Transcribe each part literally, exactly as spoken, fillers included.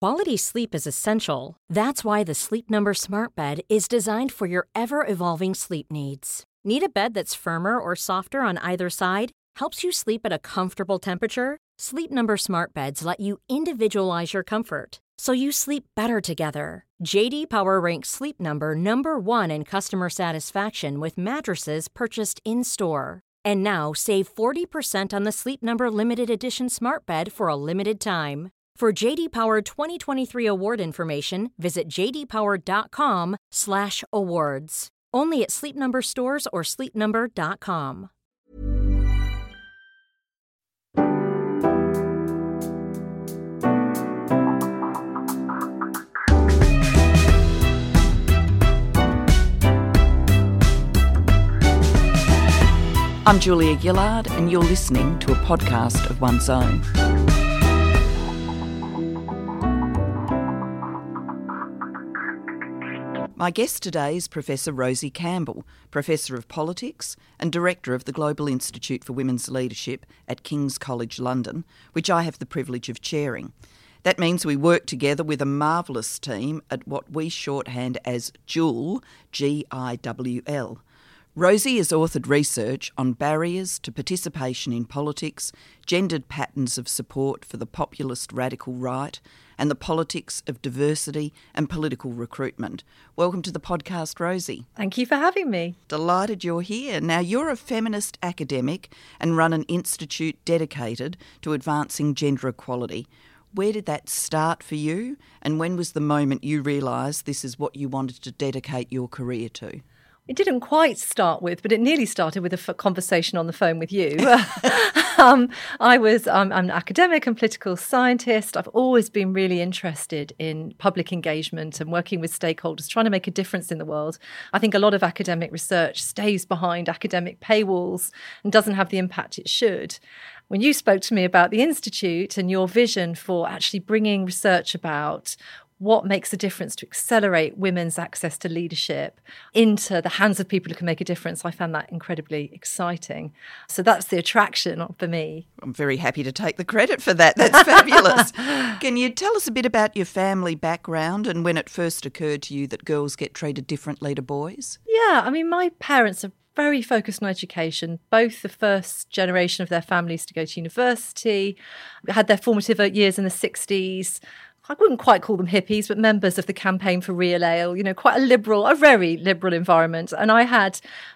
Quality sleep is essential. That's why the Sleep Number Smart Bed is designed for your ever-evolving sleep needs. Need a bed that's firmer or softer on either side? Helps you sleep at a comfortable temperature? Sleep Number Smart Beds let you individualize your comfort, so you sleep better together. J D Power ranks Sleep Number number one in customer satisfaction with mattresses purchased in-store. And now save forty percent on the Sleep Number Limited Edition Smart Bed for a limited time. For J D Power twenty twenty-three award information, visit jdpower.com slash awards. Only at Sleep Number stores or sleep number dot com. I'm Julia Gillard, and you're listening to a podcast of One's Own. My guest today is Professor Rosie Campbell, Professor of Politics and Director of the Global Institute for Women's Leadership at King's College London, which I have the privilege of chairing. That means we work together with a marvellous team at what we shorthand as GIWL, G I W L. Rosie has authored research on barriers to participation in politics, gendered patterns of support for the populist radical right, and the politics of diversity and political recruitment. Welcome to the podcast, Rosie. Thank you for having me. Delighted you're here. Now, you're a feminist academic and run an institute dedicated to advancing gender equality. Where did that start for you, and when was the moment you realised this is what you wanted to dedicate your career to? It didn't quite start with, but it nearly started with a f- conversation on the phone with you. um, I was, um, I'm an academic and political scientist. I've always been really interested in public engagement and working with stakeholders, trying to make a difference in the world. I think a lot of academic research stays behind academic paywalls and doesn't have the impact it should. When you spoke to me about the Institute and your vision for actually bringing research about what makes a difference to accelerate women's access to leadership into the hands of people who can make a difference, I found that incredibly exciting. So that's the attraction for me. I'm very happy to take the credit for that. That's fabulous. Can you tell us a bit about your family background and when it first occurred to you that girls get treated differently to boys? Yeah, I mean, my parents are very focused on education, both the first generation of their families to go to university, had their formative years in the sixties. I wouldn't quite call them hippies, but members of the Campaign for Real Ale, you know, quite a liberal, a very liberal environment. And I had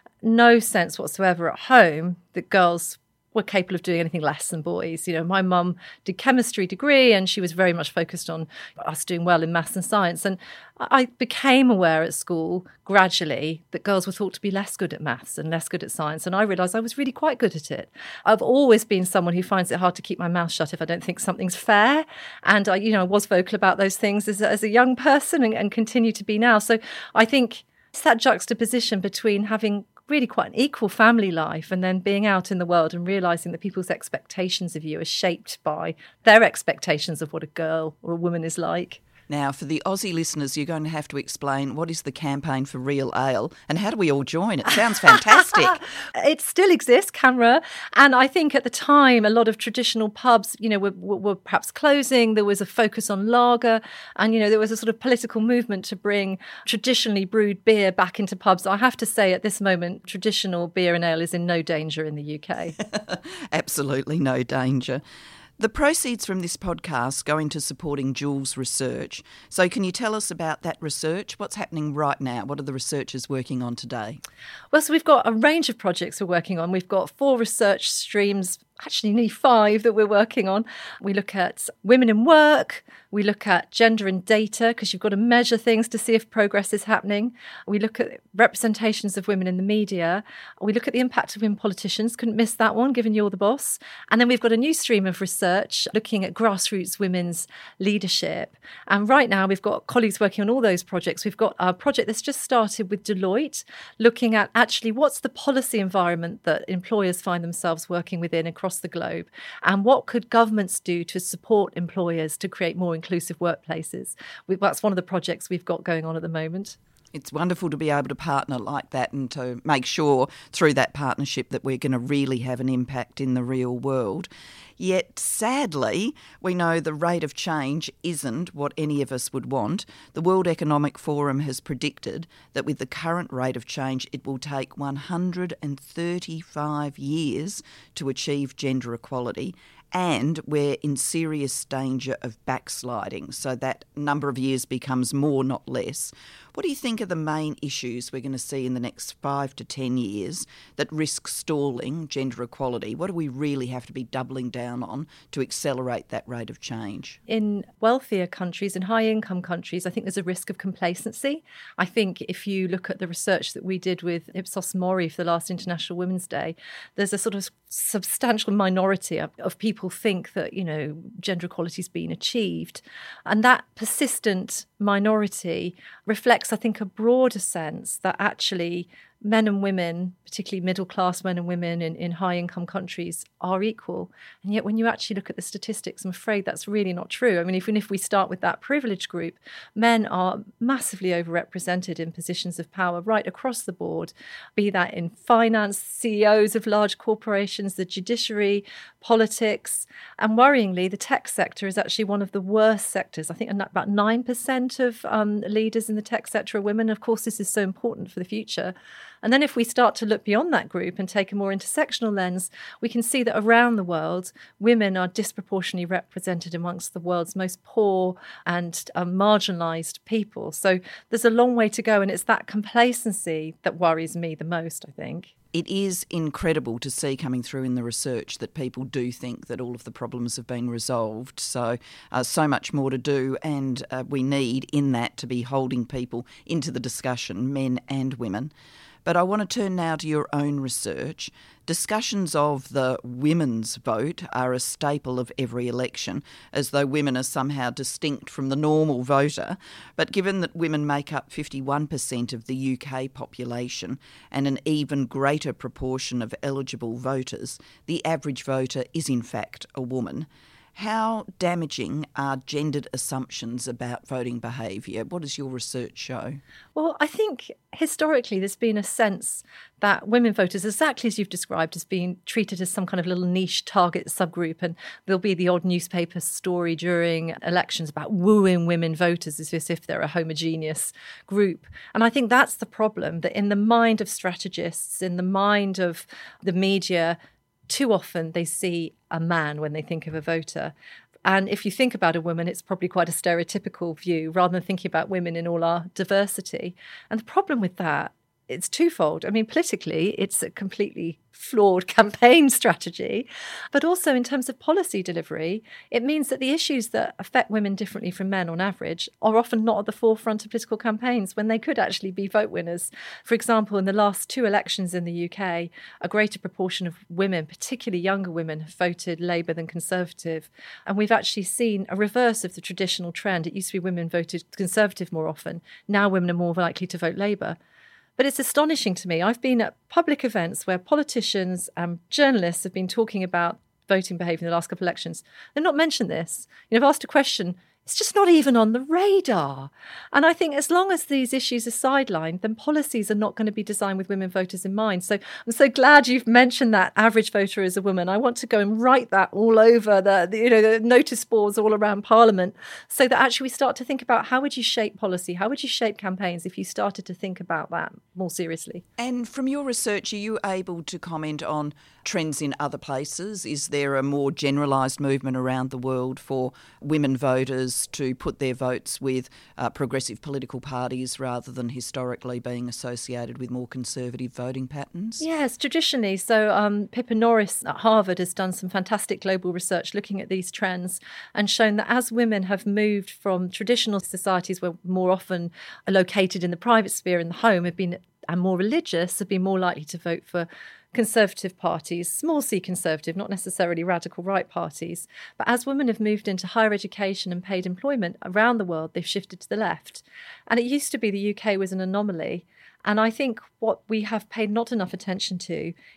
no sense whatsoever at home that girls were capable of doing anything less than boys. You know, my mum did chemistry degree and she was very much focused on us doing well in maths and science. And I became aware at school gradually that girls were thought to be less good at maths and less good at science. And I realised I was really quite good at it. I've always been someone who finds it hard to keep my mouth shut if I don't think something's fair. And I, you know, I was vocal about those things as, as a young person and, and continue to be now. So I think it's that juxtaposition between having really quite an equal family life and then being out in the world and realising that people's expectations of you are shaped by their expectations of what a girl or a woman is like. Now, for the Aussie listeners, you're going to have to explain what is the Campaign for Real Ale and how do we all join? It sounds fantastic. It still exists, CAMRA. And I think at the time, a lot of traditional pubs, you know, were, were perhaps closing. There was a focus on lager. And, you know, there was a sort of political movement to bring traditionally brewed beer back into pubs. I have to say at this moment, traditional beer and ale is in no danger in the U K. Absolutely no danger. The proceeds from this podcast go into supporting GIWL's research. So can you tell us about that research? What's happening right now? What are the researchers working on today? Well, so we've got a range of projects we're working on. We've got four research streams, actually nearly five that we're working on. We look at women in work. We look at gender and data, because you've got to measure things to see if progress is happening. We look at representations of women in the media. We look at the impact of women politicians. Couldn't miss that one, given you're the boss. And then we've got a new stream of research looking at grassroots women's leadership. And right now we've got colleagues working on all those projects. We've got a project that's just started with Deloitte, looking at actually what's the policy environment that employers find themselves working within across the globe, and what could governments do to support employers to create more inclusive workplaces. We, that's one of the projects we've got going on at the moment. It's wonderful to be able to partner like that and to make sure through that partnership that we're going to really have an impact in the real world. Yet, sadly, we know the rate of change isn't what any of us would want. The World Economic Forum has predicted that with the current rate of change, it will take one hundred thirty-five years to achieve gender equality. And we're in serious danger of backsliding, so that number of years becomes more, not less. What do you think are the main issues we're going to see in the next five to ten years that risk stalling gender equality? What do we really have to be doubling down on to accelerate that rate of change? In wealthier countries, in high-income countries, I think there's a risk of complacency. I think if you look at the research that we did with Ipsos Mori for the last International Women's Day, there's a sort of substantial minority of, of people think that, you know, gender equality has been achieved. And that persistent minority reflects, I think, a broader sense that actually men and women, particularly middle-class men and women in, in high-income countries, are equal. And yet when you actually look at the statistics, I'm afraid that's really not true. I mean, even if we start with that privileged group, men are massively overrepresented in positions of power right across the board, be that in finance, C E Os of large corporations, the judiciary, politics. And worryingly, the tech sector is actually one of the worst sectors. I think about nine percent of um, leaders in the tech sector are women. Of course, this is so important for the future. And then if we start to look beyond that group and take a more intersectional lens, we can see that around the world, women are disproportionately represented amongst the world's most poor and uh, marginalised people. So there's a long way to go, and it's that complacency that worries me the most, I think. It is incredible to see coming through in the research that people do think that all of the problems have been resolved. So, uh, so much more to do, and uh, we need in that to be holding people into the discussion, men and women. But I want to turn now to your own research. Discussions of the women's vote are a staple of every election, as though women are somehow distinct from the normal voter. But given that women make up fifty-one percent of the U K population and an even greater proportion of eligible voters, the average voter is in fact a woman. How damaging are gendered assumptions about voting behaviour? What does your research show? Well, I think historically there's been a sense that women voters, exactly as you've described, as being treated as some kind of little niche target subgroup, and there'll be the odd newspaper story during elections about wooing women voters as if they're a homogeneous group. And I think that's the problem, that in the mind of strategists, in the mind of the media, too often they see a man when they think of a voter. And if you think about a woman, it's probably quite a stereotypical view rather than thinking about women in all our diversity. And the problem with that, it's twofold. I mean, politically, it's a completely flawed campaign strategy, but also in terms of policy delivery, it means that the issues that affect women differently from men on average are often not at the forefront of political campaigns when they could actually be vote winners. For example, in the last two elections in the U K, a greater proportion of women, particularly younger women, have voted Labour than Conservative. And we've actually seen a reverse of the traditional trend. It used to be women voted Conservative more often. Now women are more likely to vote Labour. But it's astonishing to me. I've been at public events where politicians and journalists have been talking about voting behaviour in the last couple of elections. They've not mentioned this. You know, I've asked a question, it's just not even on the radar. And I think as long as these issues are sidelined, then policies are not going to be designed with women voters in mind. So I'm so glad you've mentioned that average voter is a woman. I want to go and write that all over the, the you know, the notice boards all around Parliament, so that actually we start to think about how would you shape policy, how would you shape campaigns if you started to think about that more seriously. And from your research, are you able to comment on trends in other places? Is there a more generalised movement around the world for women voters to put their votes with uh, progressive political parties rather than historically being associated with more conservative voting patterns? Yes, traditionally. So um, Pippa Norris at Harvard has done some fantastic global research looking at these trends and shown that as women have moved from traditional societies where more often are located in the private sphere in the home, have been and more religious, have been more likely to vote for conservative parties, small c conservative, not necessarily radical right parties. But as women have moved into higher education and paid employment around the world, they've shifted to the left. And it used to be the U K was an anomaly. And I think what we have paid not enough attention to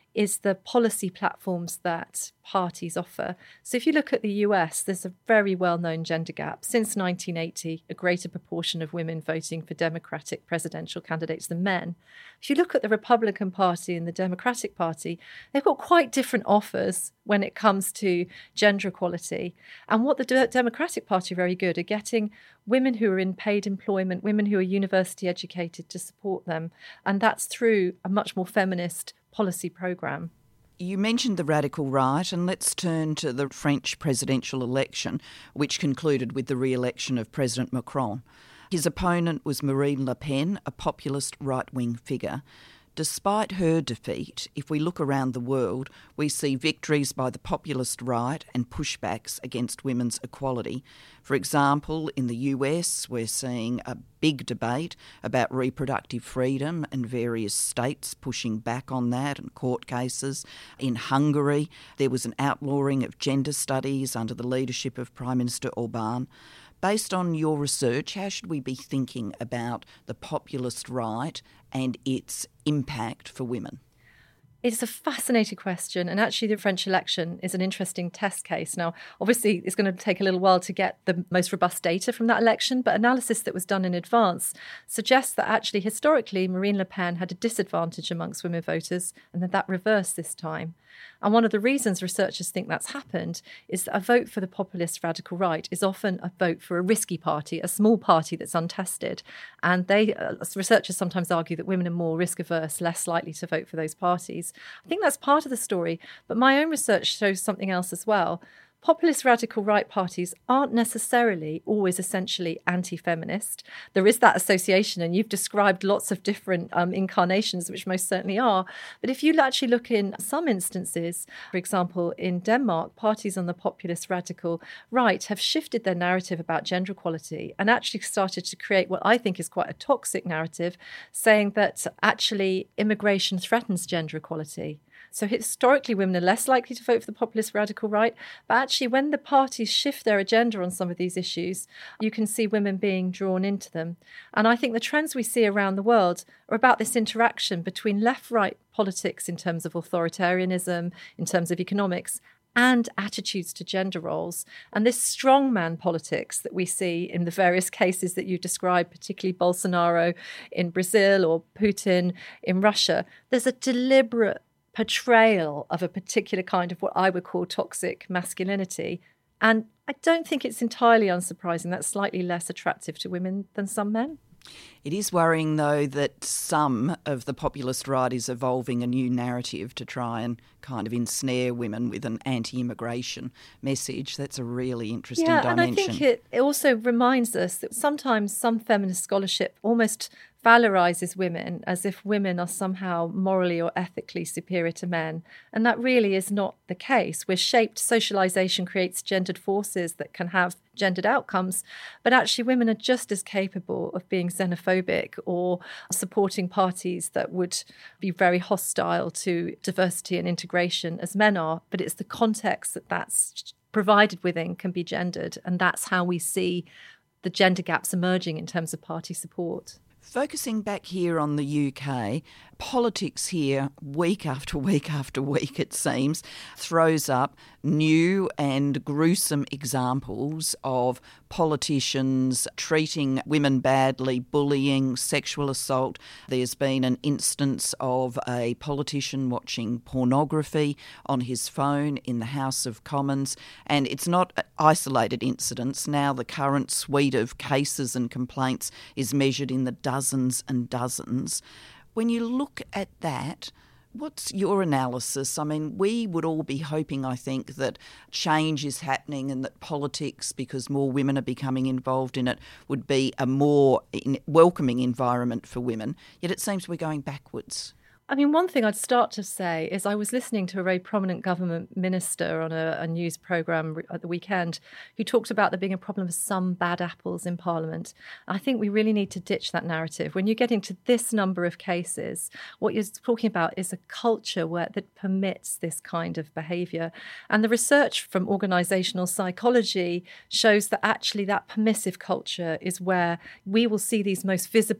is the policy platforms that parties offer. So if you look at the U S, there's a very well-known gender gap. Since nineteen eighty, a greater proportion of women voting for Democratic presidential candidates than men. If you look at the Republican Party and the Democratic Party, they've got quite different offers when it comes to gender equality. And what the De- Democratic Party are very good at getting women who are in paid employment, women who are university educated to support them. And that's through a much more feminist policy programme. You mentioned the radical right, and let's turn to the French presidential election, which concluded with the re-election of President Macron. His opponent was Marine Le Pen, a populist right-wing figure. Despite her defeat, if we look around the world, we see victories by the populist right and pushbacks against women's equality. For example, in the U S, we're seeing a big debate about reproductive freedom and various states pushing back on that and court cases. In Hungary, there was an outlawing of gender studies under the leadership of Prime Minister Orbán. Based on your research, how should we be thinking about the populist right and its impact for women? It's a fascinating question, and actually the French election is an interesting test case. Now, obviously, it's going to take a little while to get the most robust data from that election, but analysis that was done in advance suggests that actually, historically, Marine Le Pen had a disadvantage amongst women voters, and that that reversed this time. And one of the reasons researchers think that's happened is that a vote for the populist radical right is often a vote for a risky party, a small party that's untested. And they, uh, researchers sometimes argue that women are more risk averse, less likely to vote for those parties. I think that's part of the story, but my own research shows something else as well. Populist radical right parties aren't necessarily always essentially anti-feminist. There is that association, and you've described lots of different um, incarnations, which most certainly are. But if you actually look in some instances, for example, in Denmark, parties on the populist radical right have shifted their narrative about gender equality and actually started to create what I think is quite a toxic narrative, saying that actually immigration threatens gender equality. So historically, women are less likely to vote for the populist radical right. But actually, when the parties shift their agenda on some of these issues, you can see women being drawn into them. And I think the trends we see around the world are about this interaction between left-right politics in terms of authoritarianism, in terms of economics, and attitudes to gender roles. And this strongman politics that we see in the various cases that you described, particularly Bolsonaro in Brazil or Putin in Russia, there's a deliberate portrayal of a particular kind of what I would call toxic masculinity. And I don't think it's entirely unsurprising that's slightly less attractive to women than some men. It is worrying, though, that some of the populist right is evolving a new narrative to try and kind of ensnare women with an anti-immigration message. That's a really interesting yeah, dimension. And I think it, it also reminds us that sometimes some feminist scholarship almost valorises women as if women are somehow morally or ethically superior to men. And that really is not the case. We're shaped, socialisation creates gendered forces that can have gendered outcomes, but actually women are just as capable of being xenophobic or supporting parties that would be very hostile to diversity and integration as men are. But it's the context that that's provided within can be gendered, and that's how we see the gender gaps emerging in terms of party support. Focusing back here on the U K, politics here, week after week after week, it seems, throws up new and gruesome examples of politicians treating women badly, bullying, sexual assault. There's been an instance of a politician watching pornography on his phone in the House of Commons, and it's not isolated incidents. Now the current suite of cases and complaints is measured in the dozens and dozens. When you look at that, what's your analysis? I mean, we would all be hoping, I think, that change is happening and that politics, because more women are becoming involved in it, would be a more welcoming environment for women. Yet it seems we're going backwards. I mean, one thing I'd start to say is I was listening to a very prominent government minister on a, a news programme at the weekend who talked about there being a problem of some bad apples in Parliament. I think we really need to ditch that narrative. When you get into this number of cases, what you're talking about is a culture where that permits this kind of behaviour. And the research from organisational psychology shows that actually that permissive culture is where we will see these most visible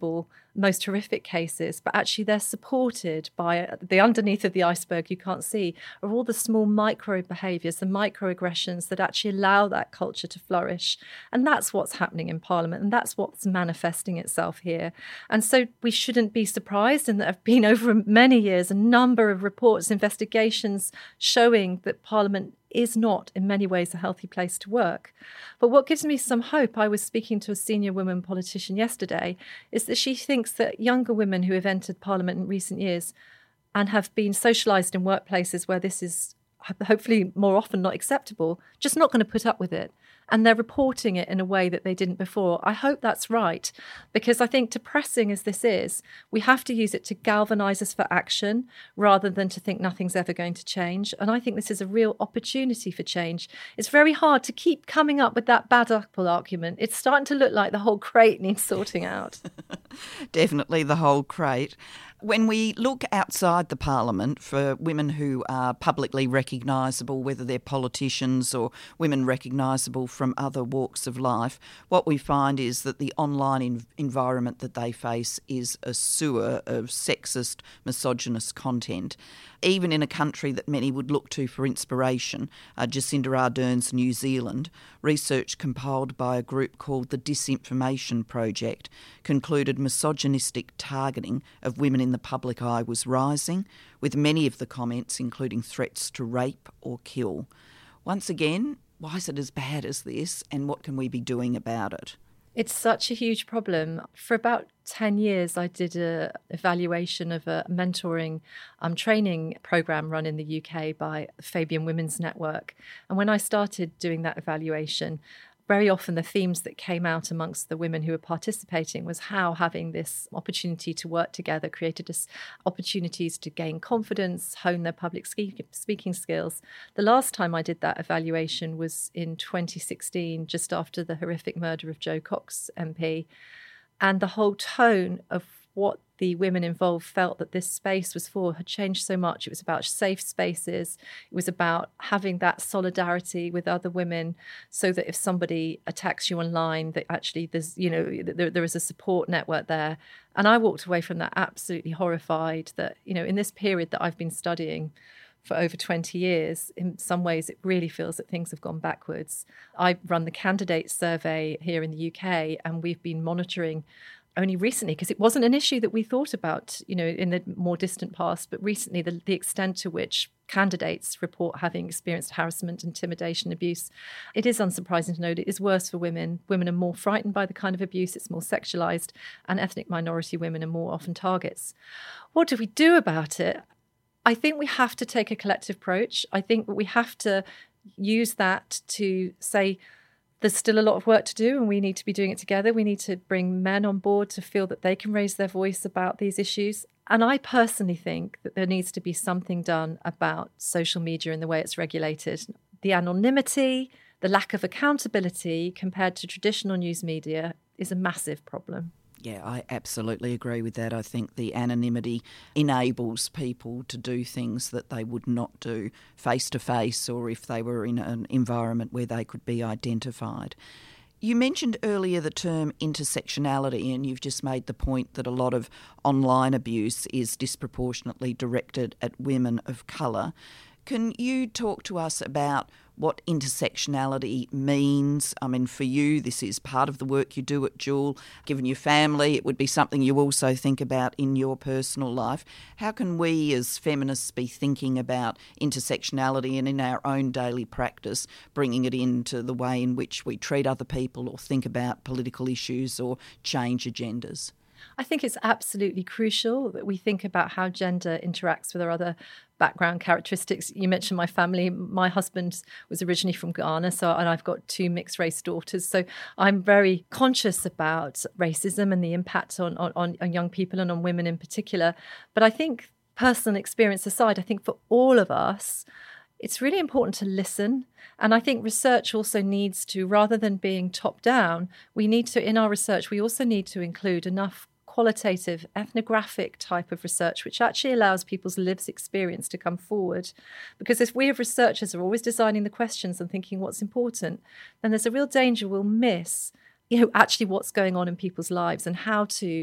most horrific cases, but actually they're supported by the underneath of the iceberg you can't see are all the small micro behaviours, the microaggressions that actually allow that culture to flourish. And that's what's happening in Parliament, and that's what's manifesting itself here. And so we shouldn't be surprised, and there have been over many years a number of reports, investigations showing that Parliament is not in many ways a healthy place to work. But what gives me some hope, I was speaking to a senior woman politician yesterday, is that she thinks that younger women who have entered Parliament in recent years and have been socialised in workplaces where this is hopefully more often not acceptable, just not going to put up with it. And they're reporting it in a way that they didn't before. I hope that's right, because I think depressing as this is, we have to use it to galvanise us for action rather than to think nothing's ever going to change. And I think this is a real opportunity for change. It's very hard to keep coming up with that bad apple argument. It's starting to look like the whole crate needs sorting out. Definitely the whole crate. When we look outside the Parliament for women who are publicly recognisable, whether they're politicians or women recognisable from other walks of life, what we find is that the online in- environment that they face is a sewer of sexist, misogynist content. Even in a country that many would look to for inspiration, uh, Jacinda Ardern's New Zealand, research compiled by a group called the Disinformation Project concluded misogynistic targeting of women in the public eye was rising, with many of the comments including threats to rape or kill. Once again, why is it as bad as this, and what can we be doing about it? It's such a huge problem. For about ten years, I did an evaluation of a mentoring um, training programme run in the U K by Fabian Women's Network. And when I started doing that evaluation, very often the themes that came out amongst the women who were participating was how having this opportunity to work together created us opportunities to gain confidence, hone their public speaking skills. The last time I did that evaluation was in twenty sixteen, just after the horrific murder of Jo Cox M P. And the whole tone of what the women involved felt that this space was for had changed so much. It was about safe spaces. It was about having that solidarity with other women so that if somebody attacks you online, that actually there's, you know, there, there is a support network there. And I walked away from that absolutely horrified that, you know, in this period that I've been studying for over twenty years, in some ways it really feels that things have gone backwards. I run the candidate survey here in the U K, and we've been monitoring only recently, because it wasn't an issue that we thought about, you know, in the more distant past, but recently the, the extent to which candidates report having experienced harassment, intimidation, abuse. It is unsurprising to note it is worse for women. Women are more frightened by the kind of abuse, it's more sexualised, and ethnic minority women are more often targets. What do we do about it? I think we have to take a collective approach. I think we have to use that to say, there's still a lot of work to do and we need to be doing it together. We need to bring men on board to feel that they can raise their voice about these issues. And I personally think that there needs to be something done about social media and the way it's regulated. The anonymity, the lack of accountability compared to traditional news media is a massive problem. Yeah, I absolutely agree with that. I think the anonymity enables people to do things that they would not do face-to-face or if they were in an environment where they could be identified. You mentioned earlier the term intersectionality, and you've just made the point that a lot of online abuse is disproportionately directed at women of colour. Can you talk to us about what intersectionality means? I mean, for you, this is part of the work you do at Jewel. Given your family, it would be something you also think about in your personal life. How can we as feminists be thinking about intersectionality and in our own daily practice, bringing it into the way in which we treat other people or think about political issues or change agendas? I think it's absolutely crucial that we think about how gender interacts with our other background characteristics. You mentioned my family. My husband was originally from Ghana, so and I've got two mixed race daughters. So I'm very conscious about racism and the impact on, on, on young people and on women in particular. But I think, personal experience aside, I think for all of us, it's really important to listen. And I think research also needs to, rather than being top down, we need to, in our research, we also need to include enough qualitative, ethnographic type of research, which actually allows people's lived experience to come forward. Because if we as researchers are always designing the questions and thinking what's important, then there's a real danger we'll miss, you know, actually what's going on in people's lives and how to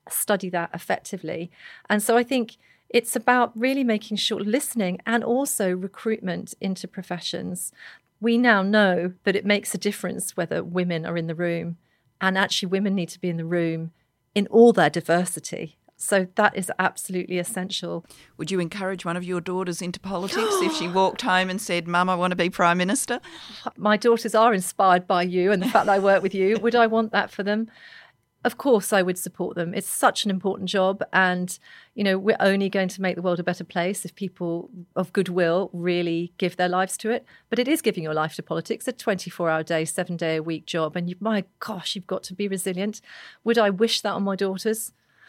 study that effectively. And so I think it's about really making sure listening and also recruitment into professions. We now know that it makes a difference whether women are in the room, and actually women need to be in the room in all their diversity. So that is absolutely essential. Would you encourage one of your daughters into politics if she walked home and said, Mum, I want to be Prime Minister? My daughters are inspired by you and the fact that I work with you. Would I want that for them? Of course, I would support them. It's such an important job. And, you know, we're only going to make the world a better place if people of goodwill really give their lives to it. But it is giving your life to politics, a twenty-four hour day, seven day a week job. And you, my gosh, you've got to be resilient. Would I wish that on my daughters?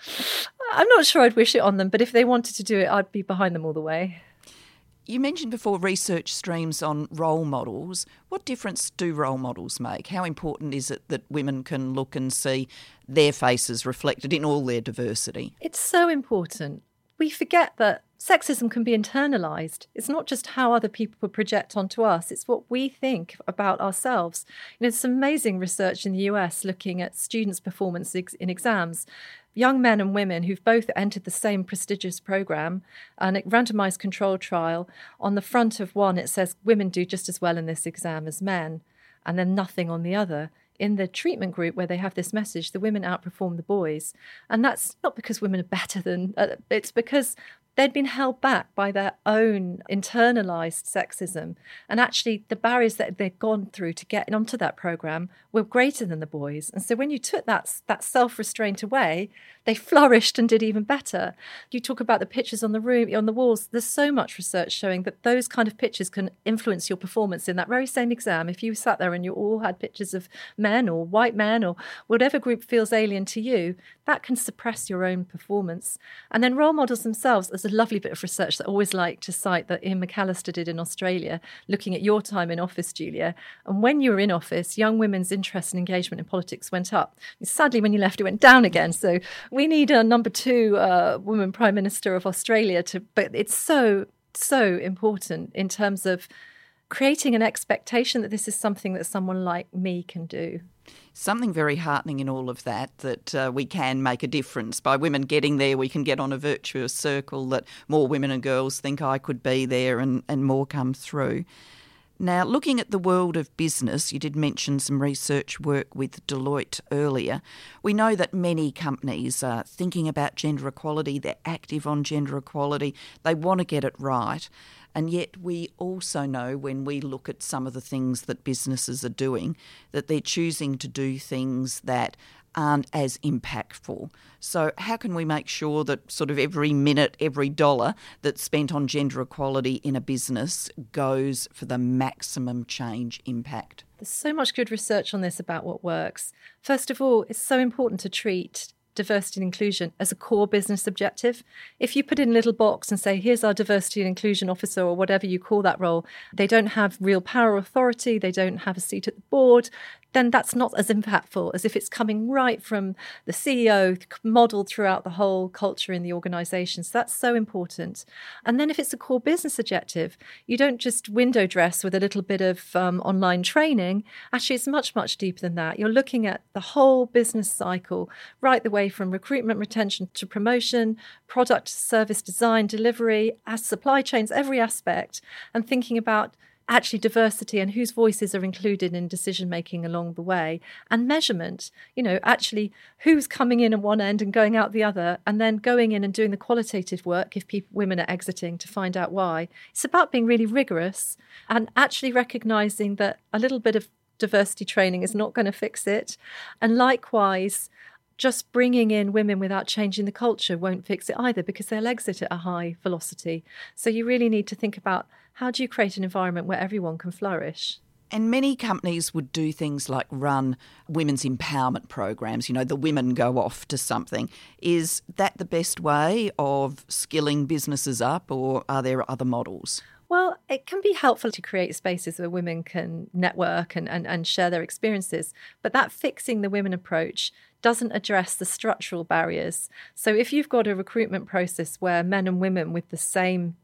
I'm not sure I'd wish it on them, but if they wanted to do it, I'd be behind them all the way. You mentioned before research streams on role models. What difference do role models make? How important is it that women can look and see their faces reflected in all their diversity? It's so important. We forget that sexism can be internalised. It's not just how other people project onto us, it's what we think about ourselves. You know, there's some amazing research in the U S looking at students' performance in exams. Young men and women who've both entered the same prestigious programme, and a randomised control trial. On the front of one, it says women do just as well in this exam as men, and then nothing on the other. In the treatment group where they have this message, the women outperform the boys. And that's not because women are better than, uh, it's because they'd been held back by their own internalised sexism. And actually, the barriers that they'd gone through to get onto that programme were greater than the boys. And so when you took that, that self-restraint away, they flourished and did even better. You talk about the pictures on the room, on the walls. There's so much research showing that those kind of pictures can influence your performance in that very same exam. If you sat there and you all had pictures of men or white men or whatever group feels alien to you, that can suppress your own performance. And then role models themselves, there's a lovely bit of research that I always like to cite that Ian McAllister did in Australia, looking at your time in office, Julia. And when you were in office, young women's interest and engagement in politics went up. Sadly, when you left, it went down again. So we need a number two uh, woman Prime Minister of Australia to, but it's so, so important in terms of creating an expectation that this is something that someone like me can do. Something very heartening in all of that, that uh, we can make a difference. By women getting there, we can get on a virtuous circle that more women and girls think I could be there and, and more come through. Now, looking at the world of business, you did mention some research work with Deloitte earlier. We know that many companies are thinking about gender equality, they're active on gender equality, they want to get it right. And yet we also know when we look at some of the things that businesses are doing, that they're choosing to do things that aren't as impactful. So how can we make sure that sort of every minute, every dollar that's spent on gender equality in a business goes for the maximum change impact? There's so much good research on this about what works. First of all, it's so important to treat diversity and inclusion as a core business objective. If you put in a little box and say, here's our diversity and inclusion officer or whatever you call that role, they don't have real power or authority, they don't have a seat at the board, then that's not as impactful as if it's coming right from the C E O, modelled throughout the whole culture in the organisation. So that's so important. And then if it's a core business objective, you don't just window dress with a little bit of um, online training. Actually, it's much, much deeper than that. You're looking at the whole business cycle, right the way from recruitment, retention to promotion, product, service design, delivery, as supply chains, every aspect, and thinking about actually diversity and whose voices are included in decision making along the way, and measurement, you know, actually who's coming in at one end and going out the other, and then going in and doing the qualitative work if people, women are exiting, to find out why. It's about being really rigorous and actually recognizing that a little bit of diversity training is not going to fix it. And likewise, just bringing in women without changing the culture won't fix it either, because they'll exit at a high velocity. So you really need to think about, how do you create an environment where everyone can flourish? And many companies would do things like run women's empowerment programs. You know, the women go off to something. Is that the best way of skilling businesses up, or are there other models? Well, it can be helpful to create spaces where women can network and, and, and share their experiences. But that fixing the women approach doesn't address the structural barriers. So if you've got a recruitment process where men and women with the same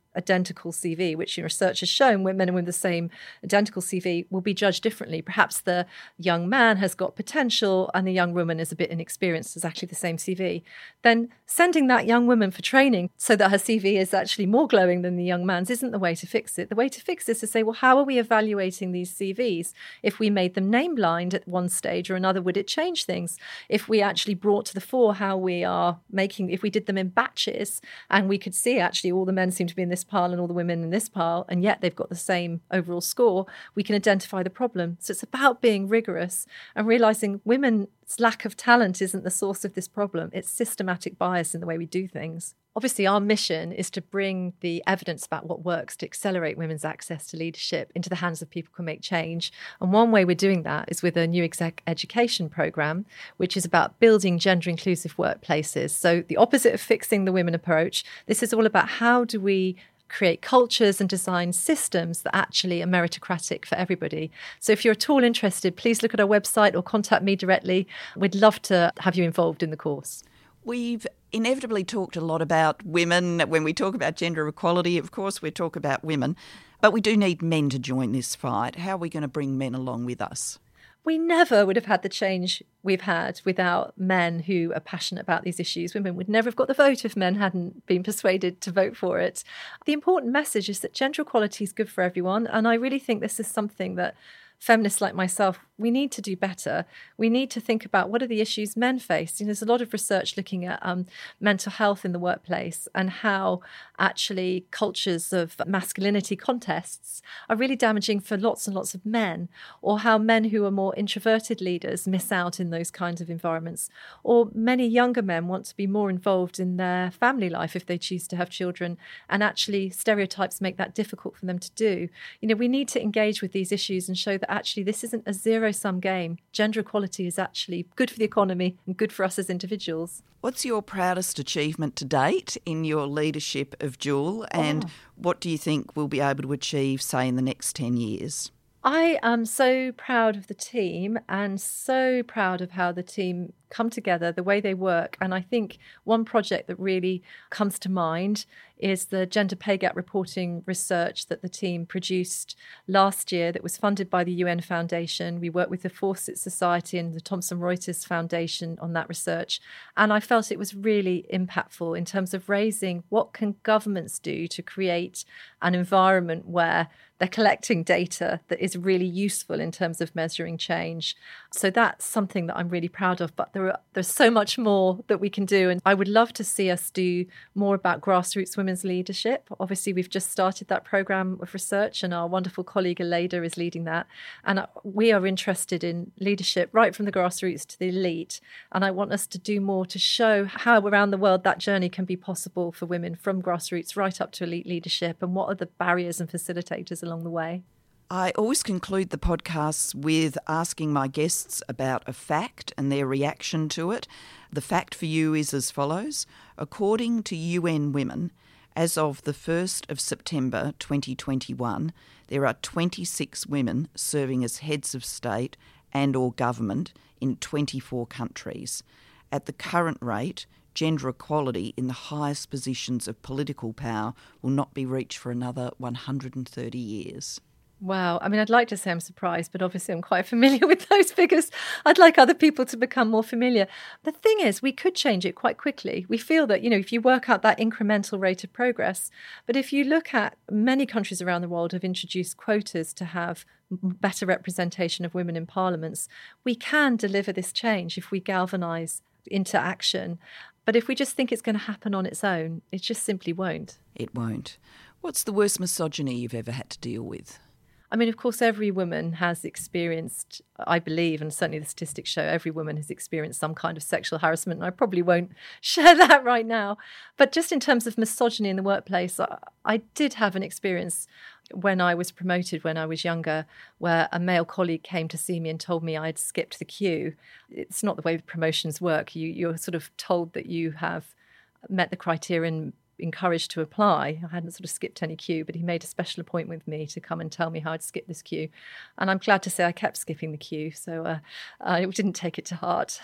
identical C V, which in research has shown when men and women with the same identical C V will be judged differently. Perhaps the young man has got potential and the young woman is a bit inexperienced, is actually the same C V. Then sending that young woman for training so that her C V is actually more glowing than the young man's isn't the way to fix it. The way to fix this is to say, well, how are we evaluating these C Vs? If we made them name blind at one stage or another, would it change things? If we actually brought to the fore how we are making, if we did them in batches and we could see actually all the men seem to be in this pile and all the women in this pile, and yet they've got the same overall score, we can identify the problem. So it's about being rigorous and realising women's lack of talent isn't the source of this problem. It's systematic bias in the way we do things. Obviously, our mission is to bring the evidence about what works to accelerate women's access to leadership into the hands of people who can make change. And one way we're doing that is with a new exec education programme, which is about building gender-inclusive workplaces. So the opposite of fixing the women approach, this is all about how do we create cultures and design systems that actually are meritocratic for everybody. So if you're at all interested, please look at our website or contact me directly. We'd love to have you involved in the course. We've inevitably talked a lot about women. When we talk about gender equality, of course, we talk about women. But we do need men to join this fight. How are we going to bring men along with us? We never would have had the change we've had without men who are passionate about these issues. Women would never have got the vote if men hadn't been persuaded to vote for it. The important message is that gender equality is good for everyone. And I really think this is something that feminists like myself, we need to do better. We need to think about what are the issues men face. You know, there's a lot of research looking at um, mental health in the workplace and how actually cultures of masculinity contests are really damaging for lots and lots of men, or how men who are more introverted leaders miss out in those kinds of environments, or many younger men want to be more involved in their family life if they choose to have children, and actually stereotypes make that difficult for them to do. You know, we need to engage with these issues and show that actually this isn't a zero-sum game. Gender equality is actually good for the economy and good for us as individuals. What's your proudest achievement to date in your leadership of Jewel, and oh. what do you think we'll be able to achieve, say, in the next ten years? I am so proud of the team and so proud of how the team come together, the way they work. And I think one project that really comes to mind is the gender pay gap reporting research that the team produced last year that was funded by the U N Foundation. We worked with the Fawcett Society and the Thomson Reuters Foundation on that research. And I felt it was really impactful in terms of raising what can governments do to create an environment where they're collecting data that is really useful in terms of measuring change. So that's something that I'm really proud of. But there are, there's so much more that we can do. And I would love to see us do more about grassroots women's leadership. Obviously, we've just started that programme of research and our wonderful colleague Aleda is leading that. And we are interested in leadership right from the grassroots to the elite. And I want us to do more to show how around the world that journey can be possible for women from grassroots right up to elite leadership, and what are the barriers and facilitators along the way. I always conclude the podcasts with asking my guests about a fact and their reaction to it. The fact for you is as follows. According to U N Women, as of the first of September twenty twenty-one, there are twenty-six women serving as heads of state and or government in twenty-four countries. At the current rate, gender equality in the highest positions of political power will not be reached for another one hundred thirty years. Wow. I mean, I'd like to say I'm surprised, but obviously I'm quite familiar with those figures. I'd like other people to become more familiar. The thing is, we could change it quite quickly. We feel that, you know, if you work out that incremental rate of progress, but if you look at many countries around the world have introduced quotas to have better representation of women in parliaments, we can deliver this change if we galvanise into action. But if we just think it's going to happen on its own, it just simply won't. It won't. What's the worst misogyny you've ever had to deal with? I mean, of course, every woman has experienced, I believe, and certainly the statistics show every woman has experienced some kind of sexual harassment. And I probably won't share that right now. But just in terms of misogyny in the workplace, I, I did have an experience when I was promoted when I was younger, where a male colleague came to see me and told me I'd skipped the queue. It's not the way promotions work. You, you're sort of told that you have met the criteria and encouraged to apply. I hadn't sort of skipped any queue, but he made a special appointment with me to come and tell me how I'd skipped this queue. And I'm glad to say I kept skipping the queue, so uh, I didn't take it to heart.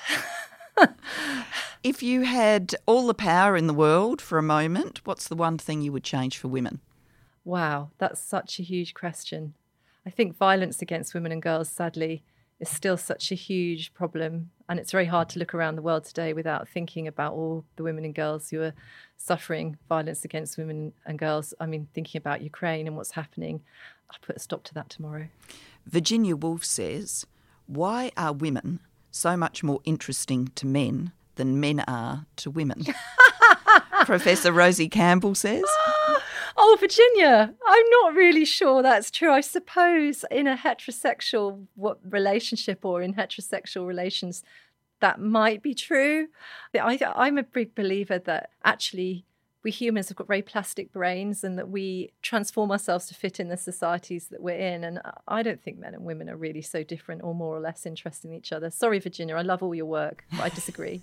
If you had all the power in the world for a moment, what's the one thing you would change for women? Wow, that's such a huge question. I think violence against women and girls, sadly, is still such a huge problem. And it's very hard to look around the world today without thinking about all the women and girls who are suffering violence against women and girls. I mean, thinking about Ukraine and what's happening, I'll put a stop to that tomorrow. Virginia Woolf says, why are women so much more interesting to men than men are to women? Professor Rosie Campbell says. Oh, Virginia, I'm not really sure that's true. I suppose in a heterosexual what, relationship or in heterosexual relations, that might be true. I, I'm a big believer that actually we humans have got very plastic brains and that we transform ourselves to fit in the societies that we're in. And I don't think men and women are really so different or more or less interested in each other. Sorry, Virginia, I love all your work, but I disagree.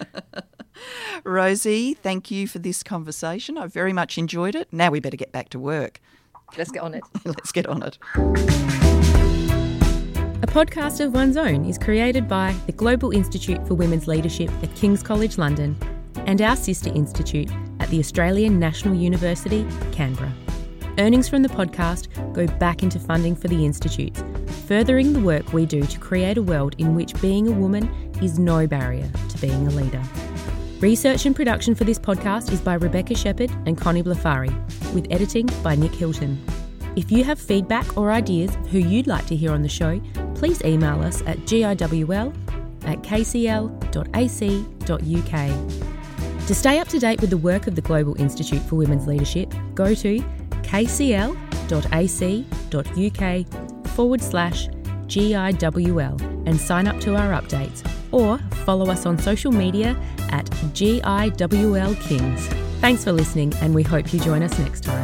Rosie, thank you for this conversation. I very much enjoyed it. Now we better get back to work. Let's get on it. Let's get on it. A podcast of one's own is created by the Global Institute for Women's Leadership at King's College London and our sister institute at the Australian National University, Canberra. Earnings from the podcast go back into funding for the institutes, furthering the work we do to create a world in which being a woman is no barrier to being a leader. Research and production for this podcast is by Rebecca Shepherd and Connie Blafari, with editing by Nick Hilton. If you have feedback or ideas of who you'd like to hear on the show, please email us at giwl at kcl dot a c dot u k. To stay up to date with the work of the Global Institute for Women's Leadership, go to kcl dot a c dot u k forward slash G I W L and sign up to our updates, or follow us on social media at G I W L Kings. Thanks for listening, and we hope you join us next time.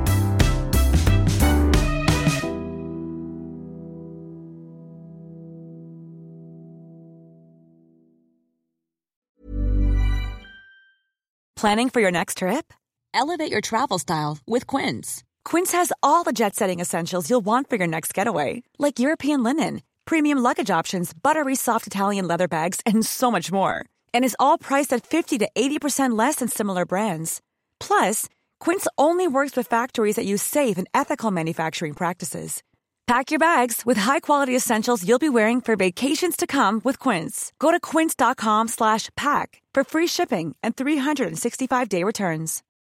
Planning for your next trip? Elevate your travel style with Quince. Quince has all the jet-setting essentials you'll want for your next getaway, like European linen, premium luggage options, buttery soft Italian leather bags, and so much more. And is all priced at fifty to eighty percent less than similar brands. Plus, Quince only works with factories that use safe and ethical manufacturing practices. Pack your bags with high-quality essentials you'll be wearing for vacations to come with Quince. Go to quince dot com slash pack for free shipping and three sixty-five day returns.